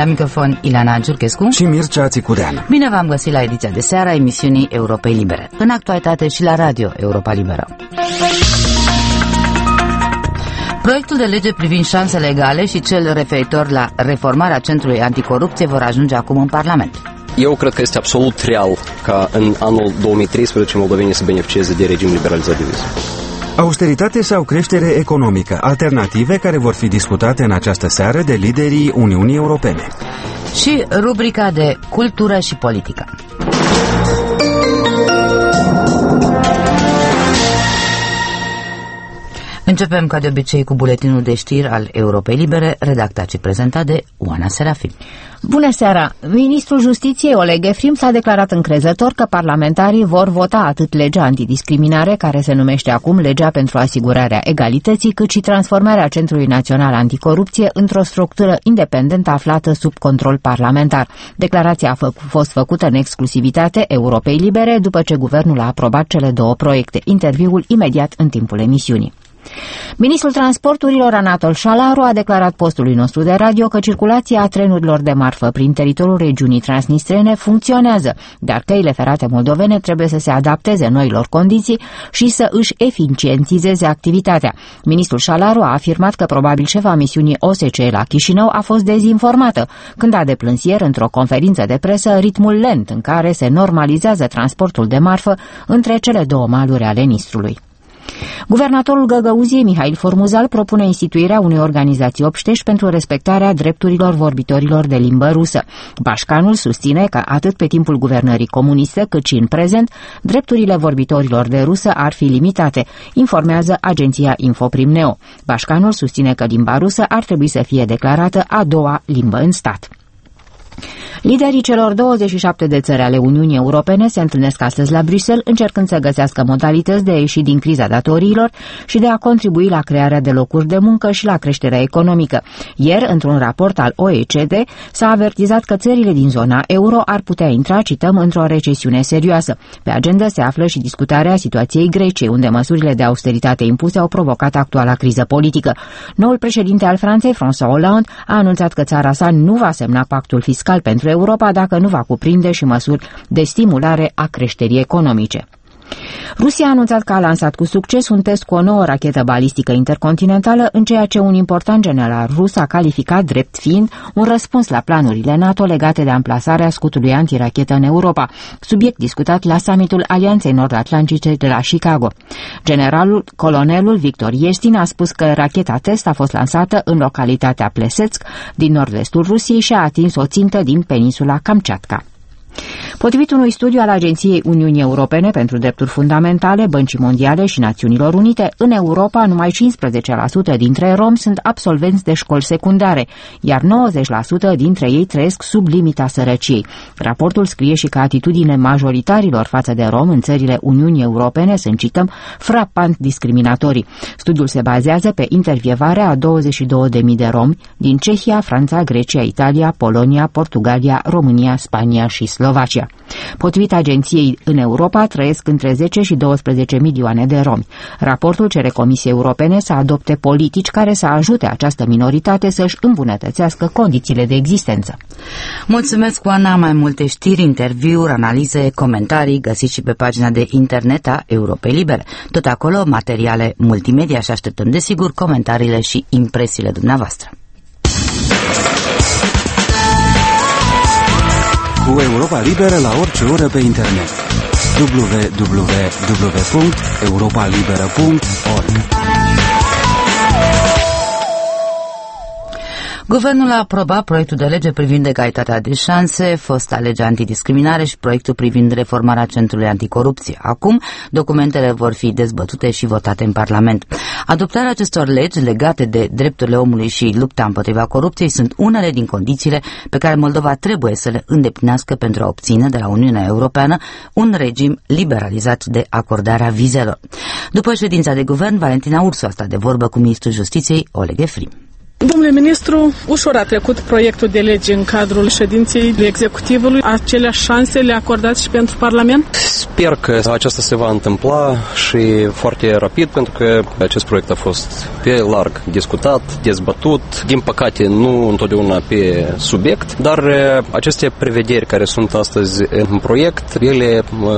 La microfon Ileana Giurchescu și Mircea Țicudean. Bine v-am găsit la ediția de seară a emisiunii Europei Libere, în actualitate și la radio Europa Liberă. Proiectul de lege privind șansele egale și cel referitor la reformarea Centrului Anticorupție vor ajunge acum în Parlament. Eu cred că este absolut real ca în anul 2013 moldovenii să beneficieze de regim liberalizat de viză. Austeritate sau creștere economică, alternative care vor fi discutate în această seară de liderii Uniunii Europene. Și rubrica de cultură și politică. Începem ca de obicei cu buletinul de știri al Europei Libere, redactat și prezentat de Oana Serafim. Bună seara! Ministrul Justiției Oleg Efrim s-a declarat încrezător că parlamentarii vor vota atât legea antidiscriminare, care se numește acum Legea pentru asigurarea egalității, cât și transformarea Centrului Național Anticorupție într-o structură independentă aflată sub control parlamentar. Declarația a fost făcută în exclusivitate Europei Libere după ce guvernul a aprobat cele două proiecte. Interviul imediat în timpul emisiunii. Ministrul Transporturilor Anatol Șalaru a declarat postului nostru de radio că circulația trenurilor de marfă prin teritoriul regiunii transnistrene funcționează, dar căile ferate moldovene trebuie să se adapteze noilor condiții și să își eficientizeze activitatea. Ministrul Șalaru a afirmat că probabil șefa misiunii OSCE la Chișinău a fost dezinformată când a deplâns ieri într-o conferință de presă ritmul lent în care se normalizează transportul de marfă între cele două maluri ale Nistrului. Guvernatorul Găgăuziei, Mihail Formuzal, propune instituirea unei organizații obștești pentru respectarea drepturilor vorbitorilor de limbă rusă. Bașcanul susține că atât pe timpul guvernării comuniste, cât și în prezent, drepturile vorbitorilor de rusă ar fi limitate, informează agenția Infoprim-Neo. Bașcanul susține că limba rusă ar trebui să fie declarată a doua limbă în stat. Liderii celor 27 de țări ale Uniunii Europene se întâlnesc astăzi la Bruxelles, încercând să găsească modalități de a ieși din criza datoriilor și de a contribui la crearea de locuri de muncă și la creșterea economică. Ieri, într-un raport al OECD, s-a avertizat că țările din zona euro ar putea intra, cităm, într-o recesiune serioasă. Pe agenda se află și discutarea situației Greciei, unde măsurile de austeritate impuse au provocat actuala criză politică. Noul președinte al Franței, François Hollande, a anunțat că țara sa nu va semna pactul fiscal pentru Europa dacă nu va cuprinde și măsuri de stimulare a creșterii economice. Rusia a anunțat că a lansat cu succes un test cu o nouă rachetă balistică intercontinentală, în ceea ce un important general rus a calificat drept fiind un răspuns la planurile NATO legate de amplasarea scutului antirachetă în Europa, subiect discutat la summitul Alianței Nord-Atlantice de la Chicago. Colonelul Victor Yeltsin a spus că racheta test a fost lansată în localitatea Plesetsk din nord-vestul Rusiei și a atins o țintă din peninsula Kamchatka. Potrivit unui studiu al Agenției Uniunii Europene pentru Drepturi Fundamentale, Băncii Mondiale și Națiunilor Unite, în Europa numai 15% dintre romi sunt absolvenți de școli secundare, iar 90% dintre ei trăiesc sub limita sărăciei. Raportul scrie și că atitudinile majoritarilor față de romi în țările Uniunii Europene sunt, cităm, frapant discriminatorii. Studiul se bazează pe intervievarea a 22.000 de romi din Cehia, Franța, Grecia, Italia, Polonia, Portugalia, România, Spania și Slovacia. Potrivit agenției, în Europa trăiesc între 10 și 12 milioane de romi. Raportul cere Comisiei Europene să adopte politici care să ajute această minoritate să-și îmbunătățească condițiile de existență. Mulțumesc, Oana. Mai multe știri, interviuri, analize, comentarii găsiți și pe pagina de internet a Europei Libere. Tot acolo, materiale multimedia și așteptăm, desigur, comentariile și impresiile dumneavoastră. Cu Europa Liberă la orice oră pe internet. www.europalibera.org. Guvernul a aprobat proiectul de lege privind egalitatea de șanse, fosta lege antidiscriminare și proiectul privind reformarea Centrului Anticorupție. Acum, documentele vor fi dezbătute și votate în Parlament. Adoptarea acestor legi legate de drepturile omului și lupta împotriva corupției sunt unele din condițiile pe care Moldova trebuie să le îndeplinească pentru a obține de la Uniunea Europeană un regim liberalizat de acordarea vizelor. După ședința de guvern, Valentina Ursu a stat de vorbă cu ministrul Justiției, Oleg Efrim. Domnule ministru, ușor a trecut proiectul de lege în cadrul ședinței executivului. Aceleași șanse le acordați și pentru Parlament? Sper că aceasta se va întâmpla și foarte rapid, pentru că acest proiect a fost pe larg discutat, dezbătut, din păcate nu întotdeauna pe subiect, dar aceste prevederi care sunt astăzi în proiect, ele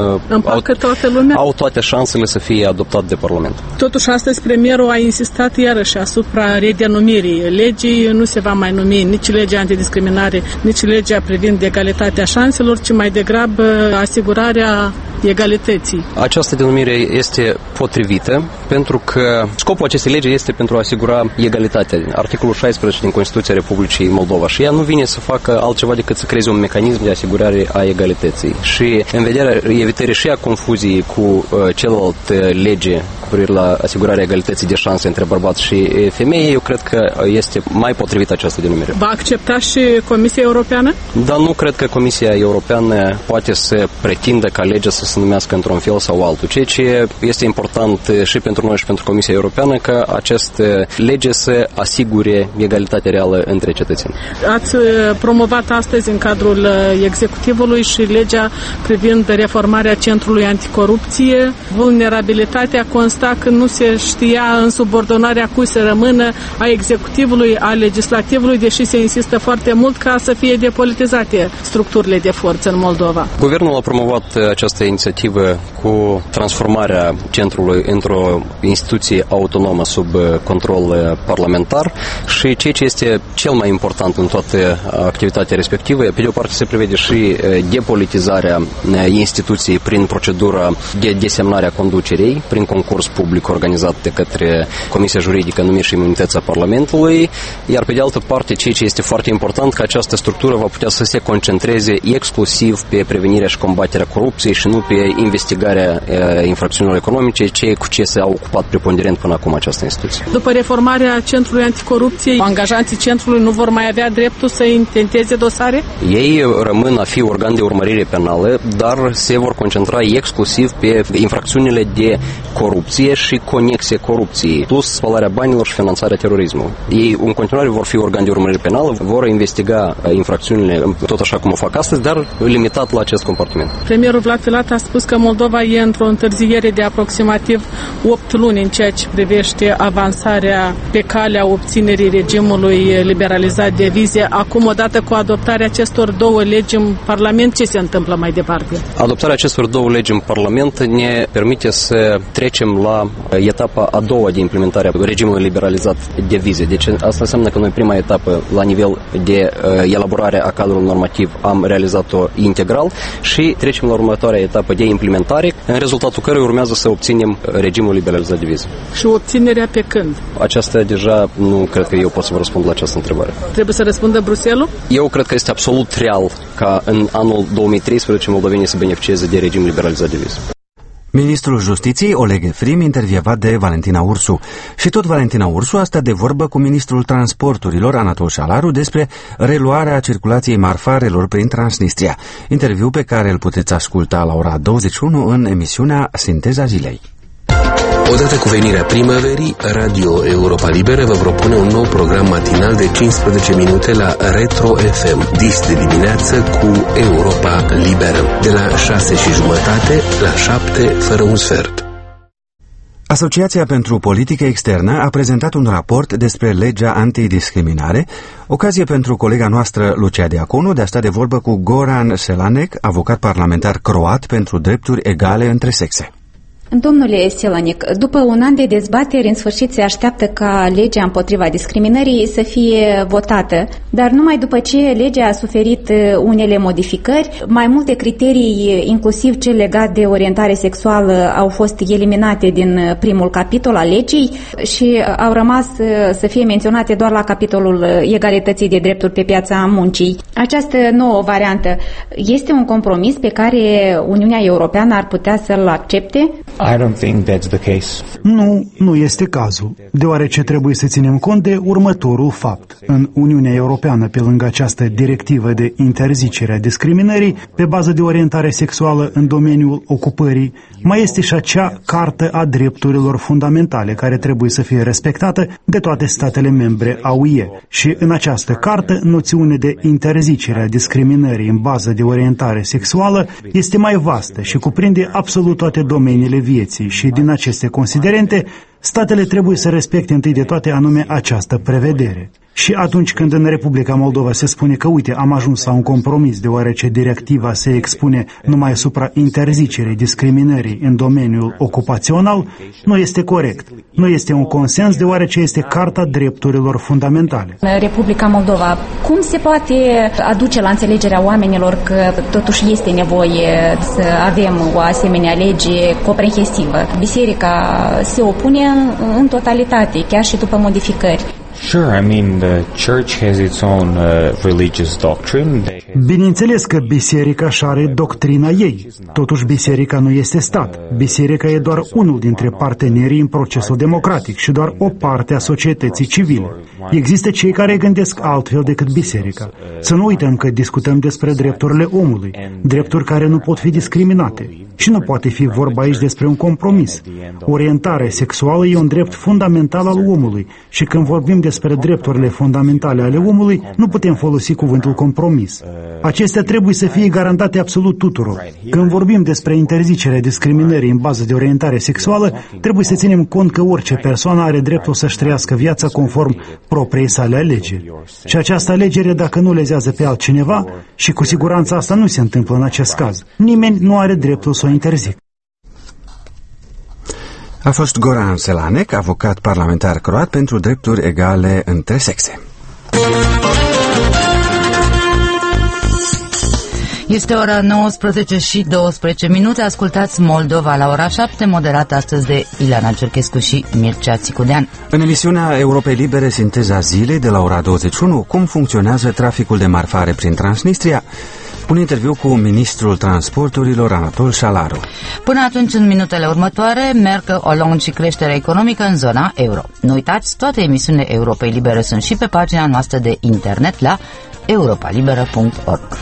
au toate șansele să fie adoptate de Parlament. Totuși, astăzi premierul a insistat iarăși asupra redenumirii legii. Nu se va mai numi nici legea antidiscriminare, nici legea privind egalitatea șanselor, ci mai degrabă asigurarea egalității. Această denumire este potrivită pentru că scopul acestei legi este pentru a asigura egalitatea. Articolul 16 din Constituția Republicii Moldova, și ea nu vine să facă altceva decât să creeze un mecanism de asigurare a egalității. Și în vederea evitării și a confuziei cu celelalte lege cu privire la asigurarea egalității de șanse între bărbați și femei, eu cred că este mai potrivită această denumire. Va accepta și Comisia Europeană? Dar nu cred că Comisia Europeană poate să pretindă ca legea să se numească într-un fel sau altul. Ceea ce este important și pentru noi și pentru Comisia Europeană, că această lege să asigure egalitatea reală între cetățeni. Ați promovat astăzi în cadrul executivului și legea privind reformarea Centrului Anticorupție. Vulnerabilitatea consta că nu se știa în subordonarea cui să rămână, a executivului, a legislativului, deși se insistă foarte mult ca să fie depolitizate structurile de forță în Moldova. Guvernul a promovat această inițiativă cu transformarea centrului într-o instituție autonomă sub control parlamentar și ceea ce este cel mai important în toată activitatea respectivă, pe de o parte se prevede și depolitizarea instituției prin procedura de desemnare a conducerii, prin concurs public organizat de către Comisia Juridică, Numiri și Imunități a Parlamentului, iar pe de altă parte ceea ce este foarte important, că această structură va putea să se concentreze exclusiv pe prevenirea și combaterea corupției și nu pe investigarea infracțiunilor economice, cu ce s-a ocupat preponderent până acum această instituție. După reformarea Centrului Anticorupție, angajanții centrului nu vor mai avea dreptul să intenteze dosare? Ei rămân a fi organ de urmărire penală, dar se vor concentra exclusiv pe infracțiunile de corupție și conexe corupției, plus spălarea banilor și finanțarea terorismului. Ei în continuare vor fi organ de urmărire penală, vor investiga infracțiunile tot așa cum o fac astăzi, dar limitat la acest comportament. Premierul Vlad Filat a spus că Moldova e într-o întârziere de aproximativ 8 luni în ceea ce privește avansarea pe calea obținerii regimului liberalizat de vize. Acum, odată cu adoptarea acestor două legi în Parlament, ce se întâmplă mai departe? Adoptarea acestor două legi în Parlament ne permite să trecem la etapa a doua de implementare a regimului liberalizat de vize. Deci asta înseamnă că noi prima etapă la nivel de elaborare a cadrului normativ am realizat-o integral și trecem la următoarea etapă de implementare, în rezultatul cărui urmează să obținem regimul liberalizat de vize. Și obținerea pe când? Aceasta deja nu cred că eu pot să vă răspund la această întrebare. Trebuie să răspundă Bruxelles? Eu cred că este absolut real ca în anul 2013 moldovenii să beneficieze de regim liberalizat de vize. Ministrul Justiției, Oleg Efrim, intervievat de Valentina Ursu. Și tot Valentina Ursu a stat de vorbă cu ministrul transporturilor, Anatol Șalaru, despre reluarea circulației marfarelor prin Transnistria. Interviu pe care îl puteți asculta la ora 21 în emisiunea Sinteza Zilei. Odată cu venirea primăverii, Radio Europa Liberă vă propune un nou program matinal de 15 minute la Retro FM, dis de dimineață cu Europa Liberă, de la 6:30 la 7 fără un sfert. Asociația pentru Politică Externă a prezentat un raport despre legea antidiscriminare, ocazie pentru colega noastră Lucia Diaconu de a sta de vorbă cu Goran Selanek, avocat parlamentar croat pentru drepturi egale între sexe. Domnule Selanek, după un an de dezbateri, în sfârșit se așteaptă ca legea împotriva discriminării să fie votată, dar numai după ce legea a suferit unele modificări, mai multe criterii, inclusiv cel legat de orientare sexuală, au fost eliminate din primul capitol al legii și au rămas să fie menționate doar la capitolul egalității de drepturi pe piața muncii. Această nouă variantă este un compromis pe care Uniunea Europeană ar putea să-l accepte? I don't think that's the case. Nu este cazul, deoarece trebuie să ținem cont de următorul fapt. În Uniunea Europeană, pe lângă această directivă de interzicere a discriminării pe bază de orientare sexuală în domeniul ocupării, mai este și acea Cartă a Drepturilor Fundamentale, care trebuie să fie respectată de toate statele membre a UE. Și în această cartă, noțiunea de interzicere a discriminării în bază de orientare sexuală este mai vastă și cuprinde absolut toate domeniile vieții și din aceste considerente, statele trebuie să respecte întâi de toate anume această prevedere. Și atunci când în Republica Moldova se spune că, uite, am ajuns la un compromis deoarece directiva se expune numai asupra interzicerii discriminării în domeniul ocupațional, nu este corect. Nu este un consens deoarece este Carta Drepturilor Fundamentale. Republica Moldova, cum se poate aduce la înțelegerea oamenilor că totuși este nevoie să avem o asemenea lege comprehensivă? Biserica se opune în totalitate, chiar și după modificări. Sure, I mean, the church has its own religious doctrine. Bineînțeles că biserica și are doctrina ei. Totuși, biserica nu este stat. Biserica e doar unul dintre partenerii în procesul democratic și doar o parte a societății civile. Există cei care gândesc altfel decât biserica. Să nu uităm că discutăm despre drepturile omului, drepturi care nu pot fi discriminate. Și nu poate fi vorba aici despre un compromis. Orientarea sexuală e un drept fundamental al omului și când vorbim despre drepturile fundamentale ale omului, nu putem folosi cuvântul compromis. Acestea trebuie să fie garantate absolut tuturor. Când vorbim despre interzicerea discriminării în bază de orientare sexuală, trebuie să ținem cont că orice persoană are dreptul să-și trăiască viața conform propriei sale alegeri. Și această alegere, dacă nu lezează pe altcineva, și cu siguranță asta nu se întâmplă în acest caz, nimeni nu are dreptul să o interzică. A fost Goran Selanek, avocat parlamentar croat pentru drepturi egale între sexe. Este ora 19:12. Ascultați Moldova la ora 7, moderată astăzi de Ileana Cerchescu și Mircea Țicudean. În emisiunea Europei Libere, sinteza zilei de la ora 21, cum funcționează traficul de marfare prin Transnistria? Un interviu cu ministrul transporturilor Anatol Șalaru. Până atunci, în minutele următoare, merg o lung și creșterea economică în zona euro. Nu uitați, toate emisiunile Europei Libere sunt și pe pagina noastră de internet la europalibera.org.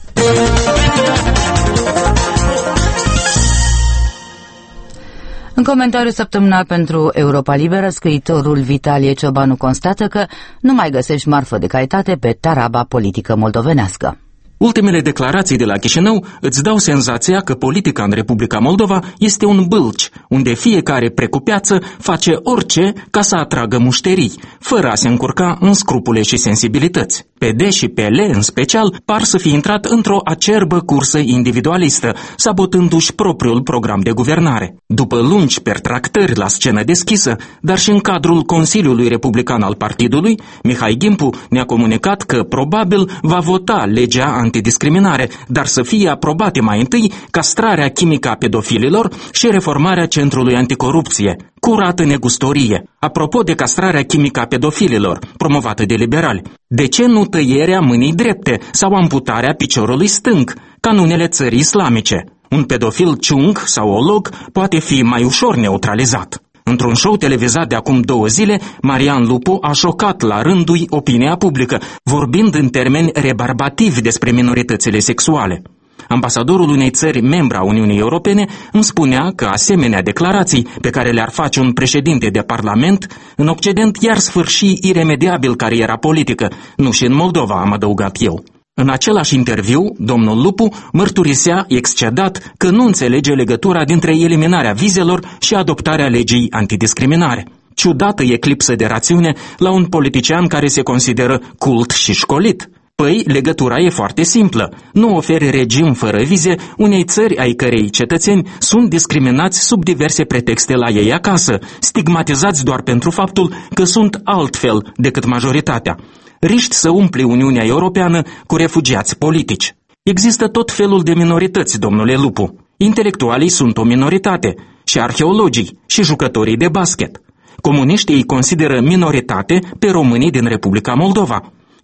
În comentariu săptămânal pentru Europa Liberă, scriitorul Vitalie Ciobanu constată că nu mai găsești marfă de calitate pe taraba politică moldovenească. Ultimele declarații de la Chișinău îți dau senzația că politica în Republica Moldova este un bâlci, unde fiecare precupeață face orice ca să atragă mușterii, fără a se încurca în scrupule și sensibilități. PD și PL, în special, par să fi intrat într-o acerbă cursă individualistă, sabotându-și propriul program de guvernare. După lungi pertractări la scenă deschisă, dar și în cadrul Consiliului Republican al partidului, Mihai Gimpu ne-a comunicat că probabil va vota legea antidiscriminare, dar să fie aprobate mai întâi castrarea chimică a pedofililor și reformarea Centrului Anticorupție. Curată negustorie. Apropo de castrarea chimică a pedofililor, promovată de liberali, de ce nu tăierea mâinii drepte sau amputarea piciorului stâng, ca în unele țări islamice? Un pedofil ciung sau olog poate fi mai ușor neutralizat. Într-un show televizat de acum 2 zile, Marian Lupu a șocat la rândul opinia publică, vorbind în termeni rebarbativi despre minoritățile sexuale. Ambasadorul unei țări membra Uniunii Europene îmi spunea că asemenea declarații pe care le-ar face un președinte de parlament, în Occident i-ar sfârși iremediabil cariera politică, nu și în Moldova, am adăugat eu. În același interviu, domnul Lupu mărturisea excedat că nu înțelege legătura dintre eliminarea vizelor și adoptarea legii antidiscriminare. Ciudată eclipsă de rațiune la un politician care se consideră cult și școlit. Păi, legătura e foarte simplă. Nu oferi regim fără vize unei țări ai cărei cetățeni sunt discriminați sub diverse pretexte la ei acasă, stigmatizați doar pentru faptul că sunt altfel decât majoritatea. Riști să umpli Uniunea Europeană cu refugiați politici. Există tot felul de minorități, domnule Lupu. Intelectualii sunt o minoritate, și arheologii, și jucătorii de basket. Comuniștii îi consideră minoritate pe românii din Republica Moldova.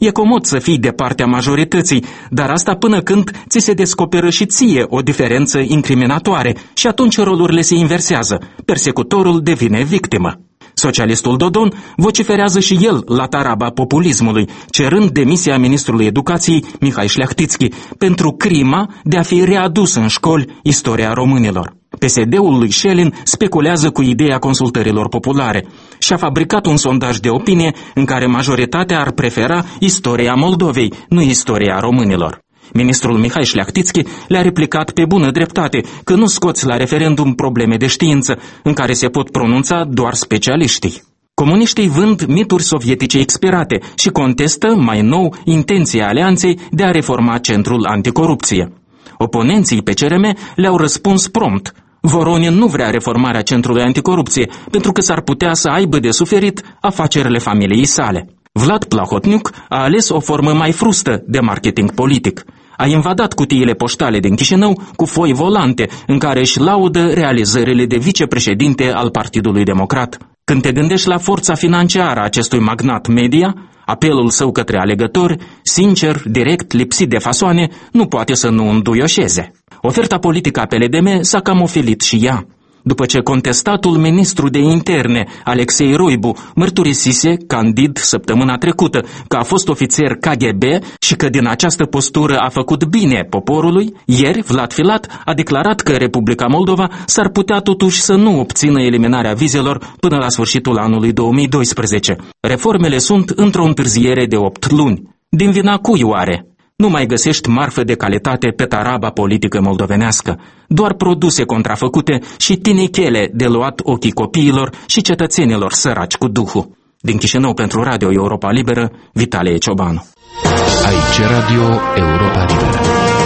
E comod să fii de partea majorității, dar asta până când ți se descoperă și ție o diferență incriminatoare și atunci rolurile se inversează. Persecutorul devine victimă. Socialistul Dodon vociferează și el la taraba populismului, cerând demisia ministrului educației Mihai Șleachtițchi pentru crima de a fi readus în școli istoria românilor. PSD-ul lui Șelin speculează cu ideea consultărilor populare și a fabricat un sondaj de opinie în care majoritatea ar prefera istoria Moldovei, nu istoria românilor. Ministrul Mihai Șleachtițchi le-a replicat pe bună dreptate că nu scoți la referendum probleme de știință în care se pot pronunța doar specialiștii. Comuniștii vând mituri sovietice expirate și contestă mai nou intenția alianței de a reforma Centrul Anticorupție. Oponenții PCRM le-au răspuns prompt. Voronin nu vrea reformarea Centrului Anticorupție pentru că s-ar putea să aibă de suferit afacerile familiei sale. Vlad Plahotniuc a ales o formă mai frustă de marketing politic. A invadat cutiile poștale din Chișinău cu foi volante în care își laudă realizările de vicepreședinte al Partidului Democrat. Când te gândești la forța financiară a acestui magnat media, apelul său către alegători, sincer, direct, lipsit de fasoane, nu poate să nu înduioșeze. Oferta politică a PLDM s-a cam ofilit și ea. După ce contestatul ministru de interne, Alexei Roibu, mărturisise, candid săptămâna trecută, că a fost ofițer KGB și că din această postură a făcut bine poporului, ieri Vlad Filat a declarat că Republica Moldova s-ar putea totuși să nu obțină eliminarea vizelor până la sfârșitul anului 2012. Reformele sunt într-o întârziere de 8 luni. Din vina cui oare? Nu mai găsești marfă de calitate pe taraba politică moldovenească, doar produse contrafăcute și tinichele de luat ochii copiilor și cetățenilor săraci cu duhul. Din Chișinău pentru Radio Europa Liberă, Vitalie Ciobanu. Aici Radio Europa Liberă.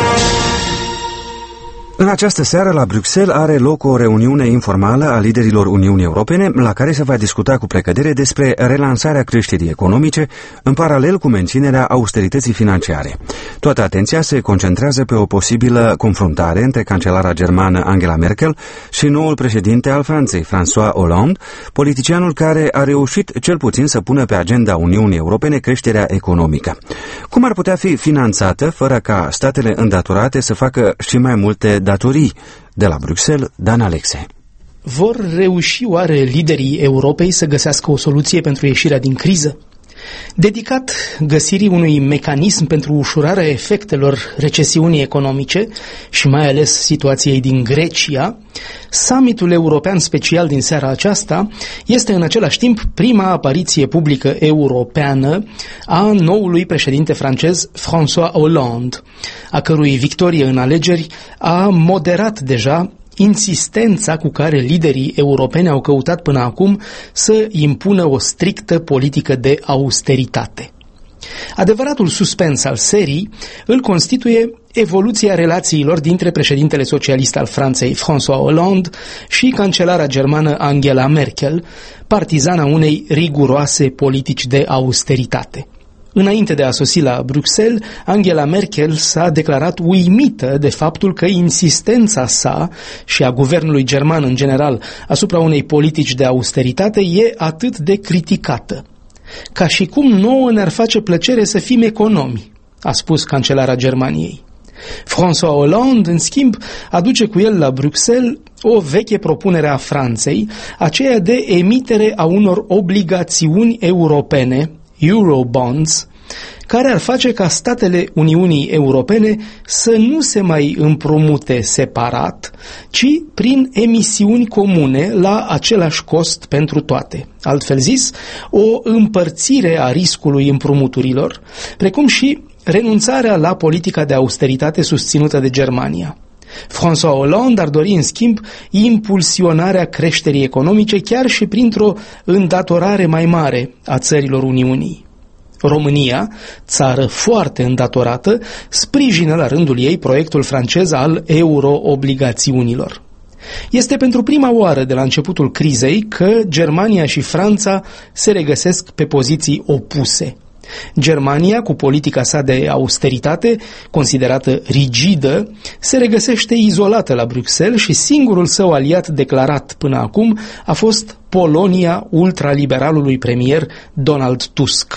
În această seară, la Bruxelles, are loc o reuniune informală a liderilor Uniunii Europene, la care se va discuta cu precădere despre relansarea creșterii economice, în paralel cu menținerea austerității financiare. Toată atenția se concentrează pe o posibilă confruntare între cancelara germană Angela Merkel și noul președinte al Franței, François Hollande, politicianul care a reușit cel puțin să pună pe agenda Uniunii Europene creșterea economică. Cum ar putea fi finanțată fără ca statele îndatorate să facă și mai multe datorii? De la Bruxelles, Dan Alexe. Vor reuși oare liderii Europei să găsească o soluție pentru ieșirea din criză? Dedicat găsirii unui mecanism pentru ușurarea efectelor recesiunii economice și mai ales situației din Grecia, summitul european special din seara aceasta este în același timp prima apariție publică europeană a noului președinte francez François Hollande, a cărui victorie în alegeri a moderat deja insistența cu care liderii europeni au căutat până acum să impună o strictă politică de austeritate. Adevăratul suspens al serii îl constituie evoluția relațiilor dintre președintele socialist al Franței, François Hollande, și cancelara germană Angela Merkel, partizana unei riguroase politici de austeritate. Înainte de a sosi la Bruxelles, Angela Merkel s-a declarat uimită de faptul că insistența sa și a guvernului german în general asupra unei politici de austeritate e atât de criticată. Ca și cum nouă ne-ar face plăcere să fim economi, a spus cancelara Germaniei. François Hollande, în schimb, aduce cu el la Bruxelles o veche propunere a Franței, aceea de emitere a unor obligațiuni europene, Eurobonds, care ar face ca statele Uniunii Europene să nu se mai împrumute separat, ci prin emisiuni comune la același cost pentru toate. Altfel zis, o împărțire a riscului împrumuturilor, precum și renunțarea la politica de austeritate susținută de Germania. François Hollande ar dori, în schimb, impulsionarea creșterii economice chiar și printr-o îndatorare mai mare a țărilor Uniunii. România, țară foarte îndatorată, sprijină la rândul ei proiectul francez al euro-obligațiunilor. Este pentru prima oară de la începutul crizei că Germania și Franța se regăsesc pe poziții opuse. Germania, cu politica sa de austeritate, considerată rigidă, se regăsește izolată la Bruxelles și singurul său aliat declarat până acum a fost Polonia ultraliberalului premier Donald Tusk.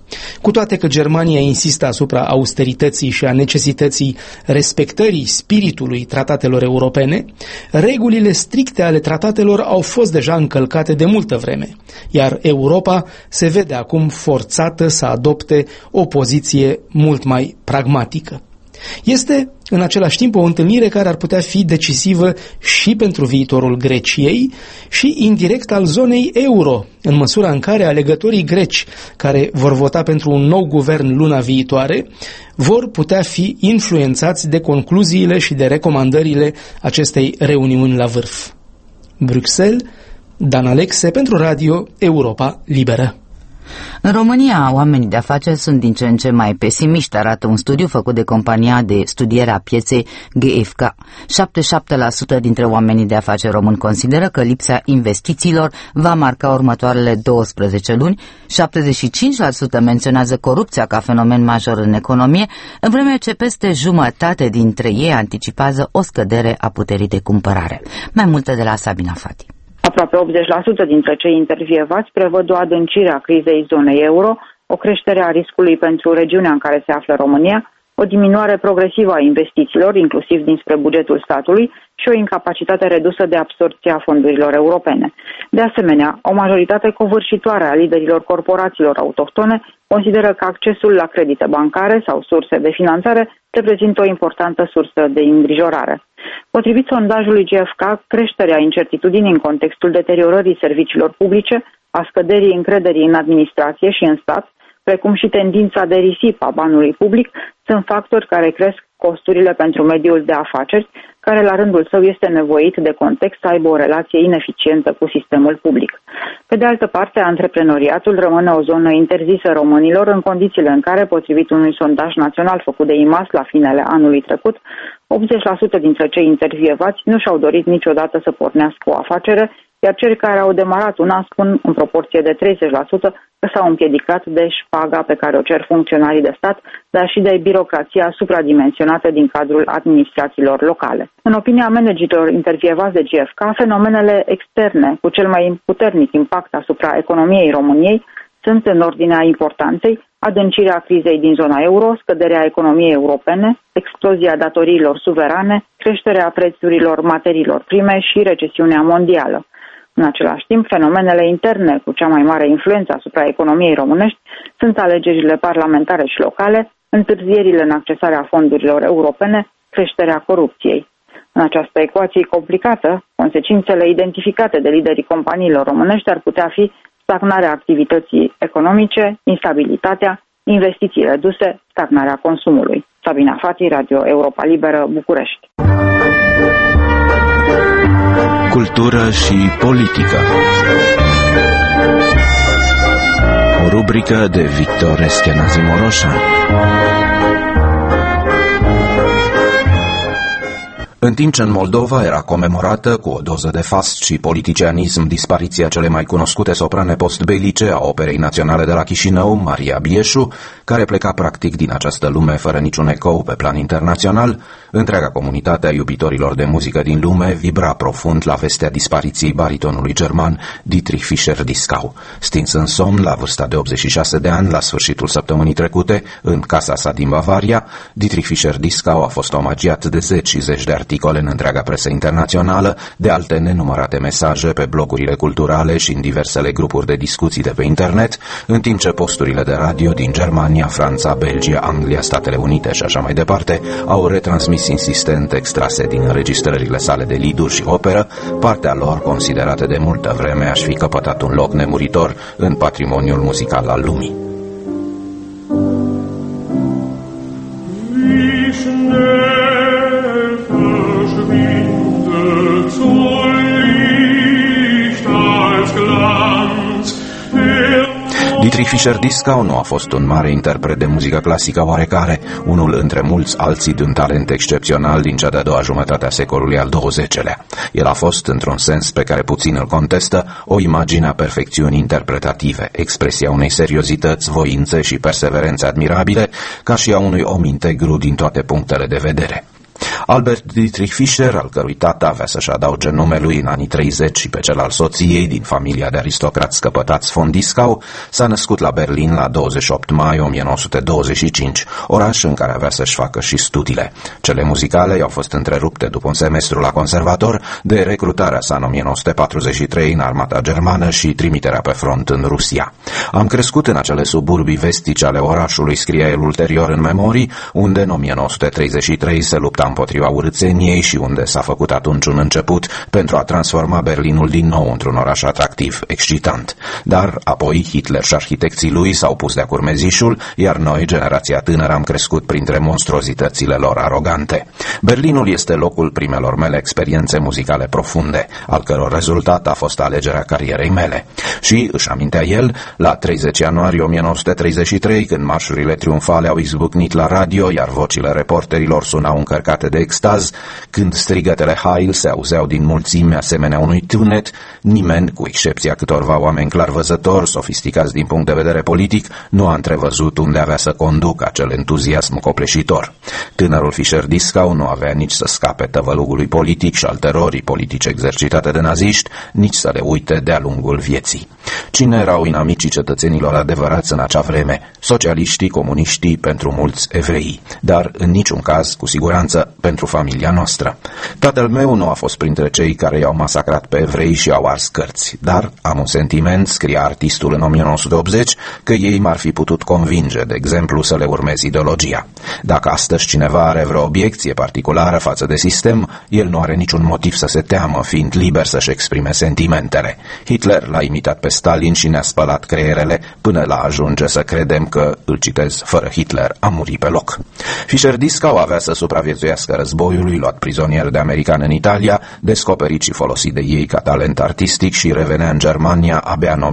Cu toate că Germania insistă asupra austerității și a necesității respectării spiritului tratatelor europene, regulile stricte ale tratatelor au fost deja încălcate de multă vreme, iar Europa se vede acum forțată să adopte o poziție mult mai pragmatică. Este, în același timp, o întâlnire care ar putea fi decisivă și pentru viitorul Greciei și indirect al zonei euro, în măsura în care alegătorii greci care vor vota pentru un nou guvern luna viitoare vor putea fi influențați de concluziile și de recomandările acestei reuniuni la vârf. Bruxelles, Dan Alexe pentru Radio Europa Liberă. În România, oamenii de afaceri sunt din ce în ce mai pesimiști, arată un studiu făcut de compania de studiere a pieței GfK. 77% dintre oamenii de afaceri români consideră că lipsa investițiilor va marca următoarele 12 luni, 75% menționează corupția ca fenomen major în economie, în vreme ce peste jumătate dintre ei anticipează o scădere a puterii de cumpărare. Mai multe de la Sabina Fati. Aproape 80% dintre cei intervievați prevăd o adâncire a crizei zonei euro, o creștere a riscului pentru regiunea în care se află România, o diminuare progresivă a investițiilor, inclusiv dinspre bugetul statului, și o incapacitate redusă de absorbție a fondurilor europene. De asemenea, o majoritate covârșitoare a liderilor corporațiilor autohtone consideră că accesul la credite bancare sau surse de finanțare reprezintă o importantă sursă de îngrijorare. Potrivit sondajului GfK, creșterea incertitudinii în contextul deteriorării serviciilor publice, a scăderii încrederii în administrație și în stat, precum și tendința de risipă a banului public, sunt factori care cresc costurile pentru mediul de afaceri, care la rândul său este nevoit de context să aibă o relație ineficientă cu sistemul public. Pe de altă parte, antreprenoriatul rămâne o zonă interzisă românilor în condițiile în care, potrivit unui sondaj național făcut de IMAS la finele anului trecut, 80% dintre cei intervievați nu și-au dorit niciodată să pornească o afacere, iar cei care au demarat una spun în proporție de 30% că s-au împiedicat de șpaga pe care o cer funcționarii de stat, dar și de birocrația supradimensionată din cadrul administrațiilor locale. În opinia managerilor intervievați de GfK, fenomenele externe cu cel mai puternic impact asupra economiei României sunt, în ordinea importanței, adâncirea crizei din zona euro, scăderea economiei europene, explozia datoriilor suverane, creșterea prețurilor materiilor prime și recesiunea mondială. În același timp, fenomenele interne cu cea mai mare influență asupra economiei românești sunt alegerile parlamentare și locale, întârzierile în accesarea fondurilor europene, creșterea corupției. În această ecuație complicată, consecințele identificate de liderii companiilor românești ar putea fi stagnarea activității economice, instabilitatea, investiții reduse, stagnarea consumului. Sabina Fati, Radio Europa Liberă, București. Cultură și politică. O rubrică de Victor Eschenazi Moroșa. În timp ce în Moldova era comemorată cu o doză de fast și politicianism dispariția cele mai cunoscute soprane postbelice a Operei Naționale de la Chișinău, Maria Bieșu, care pleca practic din această lume fără niciun ecou pe plan internațional, întreaga comunitate a iubitorilor de muzică din lume vibra profund la vestea dispariției baritonului german Dietrich Fischer-Dieskau. Stins în somn la vârsta de 86 de ani, la sfârșitul săptămânii trecute, în casa sa din Bavaria, Dietrich Fischer-Dieskau a fost omagiat de zeci și zeci de articole în întreaga presă internațională, de alte nenumărate mesaje pe blogurile culturale și în diversele grupuri de discuții de pe internet, în timp ce posturile de radio din Germania, Franța, Belgia, Anglia, Statele Unite și așa mai departe au retransmis insistent extrase din înregistrările sale de lieduri și operă, partea lor, considerată de multă vreme, aș fi căpătat un loc nemuritor în patrimoniul muzical al lumii. Dietrich Fischer-Dieskau nu a fost un mare interpret de muzică clasică oarecare, unul între mulți alții de un talent excepțional din cea de-a doua jumătate a secolului al XX-lea. El a fost, într-un sens pe care puțin îl contestă, o imagine a perfecțiunii interpretative, expresia unei seriozități, voințe și perseverențe admirabile, ca și a unui om integru din toate punctele de vedere. Albert Dietrich Fischer, al cărui tată avea să-și adauge numelui în anii 30 și pe cel al soției din familia de aristocrați scăpătați von Dieskau, s-a născut la Berlin la 28 mai 1925, oraș în care avea să-și facă și studiile. Cele muzicale i-au fost întrerupte după un semestru la conservator de recrutarea sa în 1943 în armata germană și trimiterea pe front în Rusia. Am crescut în acele suburbii vestice ale orașului, scria el ulterior în memorii, unde în 1933 se lupta împotriva urâțeniei și unde s-a făcut atunci un început pentru a transforma Berlinul din nou într-un oraș atractiv, excitant. Dar apoi Hitler și arhitecții lui s-au pus de-a curmezișul, iar noi, generația tânără, am crescut printre monstruozitățile lor arogante. Berlinul este locul primelor mele experiențe muzicale profunde, al căror rezultat a fost alegerea carierei mele. Și, își amintea el, la 30 ianuarie 1933, când marșurile triumfale au izbucnit la radio, iar vocile reporterilor sunau încărcate de extaz, când strigătele Heil se auzeau din mulțime asemenea unui tunet, nimeni, cu excepția câtorva oameni clarvăzători, sofisticați din punct de vedere politic, nu a întrevăzut unde avea să conducă acel entuziasm copleșitor. Tânărul Fischer Dieskau nu avea nici să scape tăvălugului politic și al terorii politice exercitate de naziști, nici să le uite de-a lungul vieții. Cine erau inamicii cetățenilor adevărați în acea vreme? Socialiștii, comuniștii, pentru mulți evrei, dar în niciun caz, cu siguranță, pentru familia noastră. Tatăl meu nu a fost printre cei care i-au masacrat pe evrei și au ars cărți, dar am un sentiment, scria artistul în 1980, că ei m-ar fi putut convinge, de exemplu, să le urmez ideologia. Dacă astăzi cineva are vreo obiecție particulară față de sistem, el nu are niciun motiv să se teamă, fiind liber să-și exprime sentimentele. Hitler l-a imitat pe Stalin și ne-a spălat creierele până la ajunge să credem că, îl citez, fără Hitler a murit pe loc. Fischer Dieskau avea să supraviețuiască războiului, luat prizonier de americani în Italia, descoperit și folosit de ei ca talent artistic și revenea în Germania abia în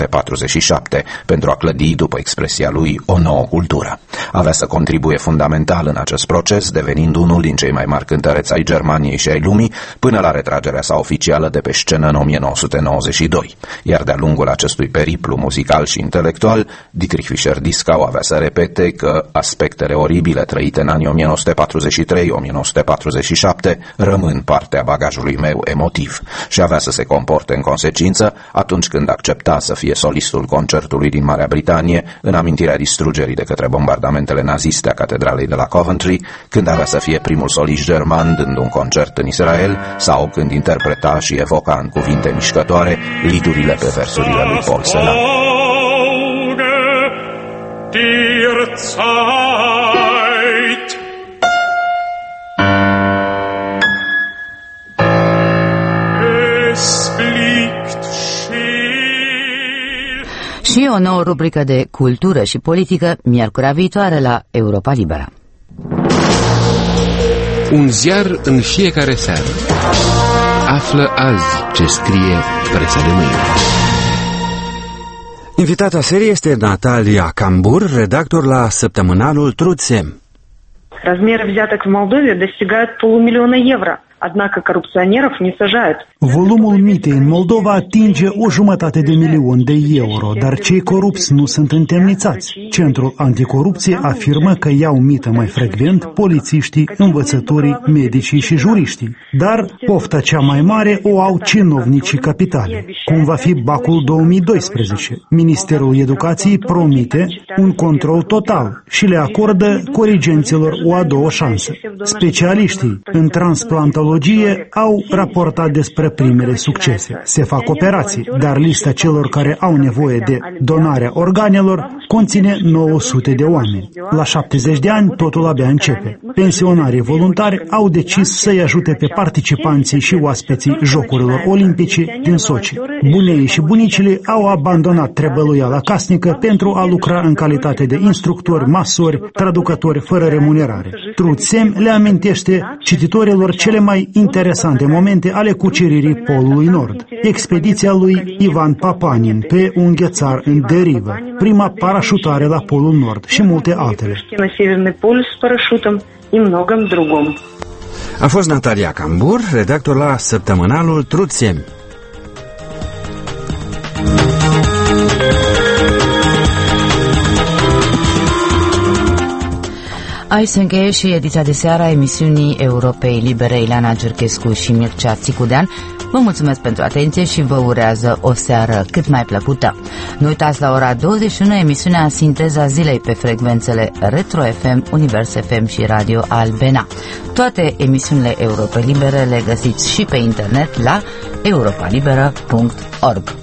1947 pentru a clădi, după expresia lui, o nouă cultură. Avea să contribuie fundamental în acest proces, devenind unul din cei mai mari cântăreți ai Germaniei și ai lumii, până la retragerea sa oficială de pe scenă în 1992. Iar de-a lungul acestui periplu muzical și intelectual, Dietrich Fischer Dieskau avea să repete că aspectele oribile trăite în anii 1943-1947 rămân partea bagajului meu emotiv și avea să se comporte în consecință atunci când accepta să fie solistul concertului din Marea Britanie în amintirea distrugerii de către bombardamentele naziste a catedralei de la Coventry, când avea să fie primul solist german dând un concert în Israel sau când interpreta și evoca în cuvinte mișcătoare lidurile pe versurile lui Paul Celan. Și o nouă rubrică de cultură și politică, miercurea viitoare la Europa Liberă. Un ziar în fiecare seară. Află azi ce scrie presa de mâine. Invitata serie este Natalia Cambur, redactor la săptămânalul Trudse. Размеры взяток в Молдове достигают полумиллиона евро. Однако коррупционеров не сажают. Volumul mitei în Moldova atinge 500.000 de euro, dar cei corupți nu sunt întemnițați. Centrul Anticorupție afirmă că iau mită mai frecvent polițiștii, învățătorii, medicii și juriștii. Dar pofta cea mai mare o au cinovnicii capitale. Cum va fi Bacul 2012? Ministerul Educației promite un control total și le acordă corigenților o a doua șansă. Specialiștii în transplantologie au raportat despre primele succese. Se fac operații, dar lista celor care au nevoie de donarea organelor conține 900 de oameni. La 70 de ani totul abia începe. Pensionarii voluntari au decis să-i ajute pe participanții și oaspeții Jocurilor Olimpice din Sochi. Buneii și bunicile au abandonat trebăluiala casnică pentru a lucra în calitate de instructori, masori, traducători fără remunerare. Trudsem le amintește cititorilor cele mai interesante momente ale cuceririi Polului Nord. Expediția lui Ivan Papanin pe un ghețar în derivă, prima parașutare la Polul Nord și multe altele. A fost Natalia Cambur, redactor la săptămânalul Trudse. Aici se încheie și ediția de seară a emisiunii Europei Libere. Ileana Cerchescu și Mircea Țicudean vă mulțumesc pentru atenție și vă urează o seară cât mai plăcută. Nu uitați, la ora 21 emisiunea Sinteza Zilei pe frecvențele Retro FM, Univers FM și Radio Albena. Toate emisiunile Europei Libere le găsiți și pe internet la europalibera.org.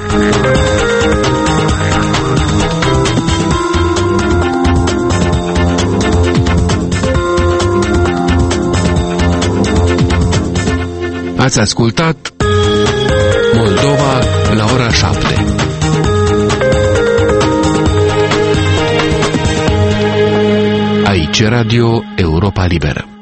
Ați ascultat Moldova la ora 7. Aici Radio Europa Liberă.